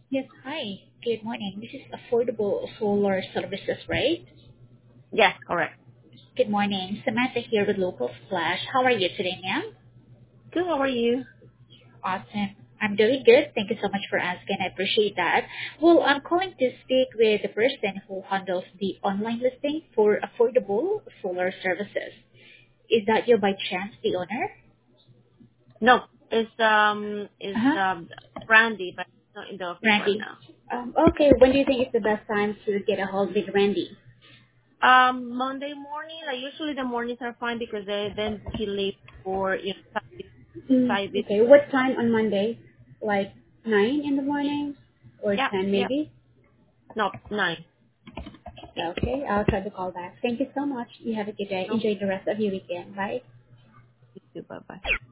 Yes, hi. Good morning. This is Affordable Solar Services, right? Yes, correct. Good morning. Samantha here with Local Splash. How are you today, ma'am? Good, how are you? Awesome. I'm doing good. Thank you so much for asking. I appreciate that. Well, I'm calling to speak with the person who handles the online listing for Affordable Solar Services. Is that you by chance, the owner? No, it's Uh-huh. Brandy, but it's not in the office right Randy. now. Okay, when do you think is the best time to get a hold with Randy? Monday morning, like usually the mornings are fine because then he leaves for side visit. Okay, what time on Monday? Like 9 in the morning or Yeah, 10 yeah. maybe? No, 9. Okay, I'll try to call back. Thank you so much. You have a good day. No, Enjoy the rest of your weekend. Bye. bye bye.